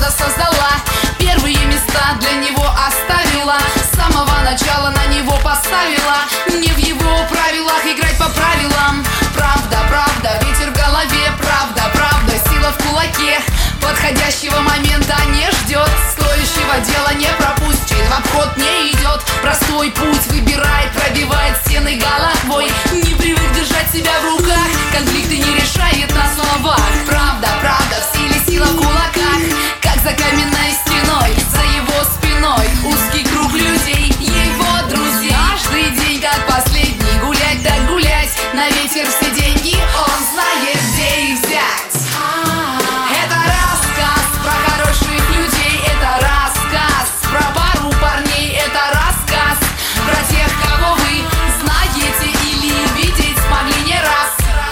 года создала. Первые места для него оставила, с самого начала на него поставила. Не в его правилах играть по правилам. Правда, правда, ветер в голове. Правда, правда, сила в кулаке. Подходящего момента не ждет, стоящего дела не пропустит, в обход не идет. Простой путь выбирает, пробивает стены головой. Не привык держать себя в руках, конфликты не решает на словах. Правда, правда, в силе сила в кулаках, как за каменной стеной, за его спиной узкий круг людей, его друзей. Каждый день как последний, гулять так гулять, на ветер все деньги, он знает, где их взять. Это рассказ про хороших людей, это рассказ про пару парней, это рассказ про тех, кого вы знаете или видеть смогли не раз.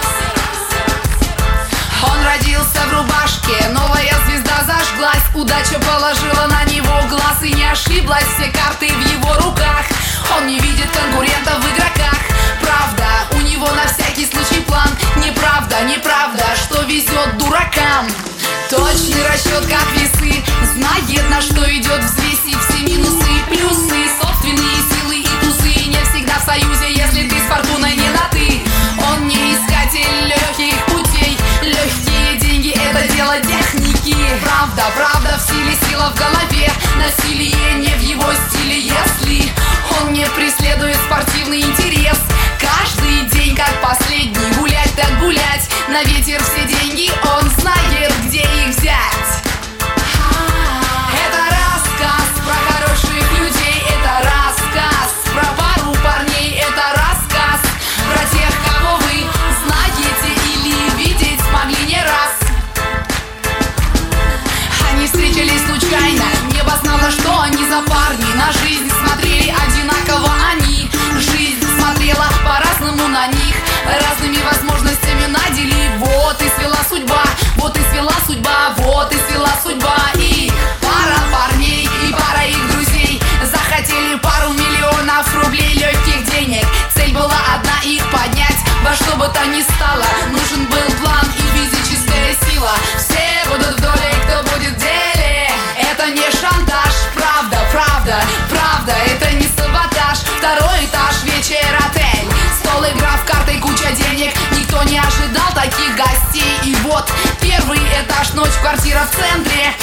Он родился в рубашке, новая звезда зажглась, удача положила на него глаз и не ошиблась, все карты в его руках. Он не видит конкурентов в игроках. Правда, у него на всякий случай план. Неправда, неправда, что везет дуракам. Точный расчет, как весы, знает, на что идет, взвесив все минусы и плюсы. Собственные силы и тусы не всегда в союзе, если ты с фортуной не на ты. Он не искатель легких путей, легкие деньги — это дело техники. Правда, правда, в силе сила в голове, насилие не в его стиле, если он не преследует спортивный интерес. Каждый день как последний, гулять так гулять, на ветер все деньги, он знает, где их взять. Это рассказ про хороших людей, это рассказ про пару парней, это рассказ про тех, кого вы знаете или видеть смогли не раз. Они встретились случайно, небо знало, что они за парни. На жизнь смотрели одинаково они, жизнь смотрела по-разному на них, разными возможностями надели. Вот и свела судьба, вот и свела судьба, вот и свела судьба. И пара парней, и пара их друзей захотели пару миллионов рублей легких денег. Цель была одна — их поднять во что бы то ни стало. Нужен был план и физическая сила. Все будут в доле, кто будет в деле. Это не шантаж, правда, правда, правда, это не саботаж. Второй этаж, вечер, отель, стол, игра в карты, куча денег. Никто не ожидал таких гостей. И вот первый этаж, ночь, квартира в центре.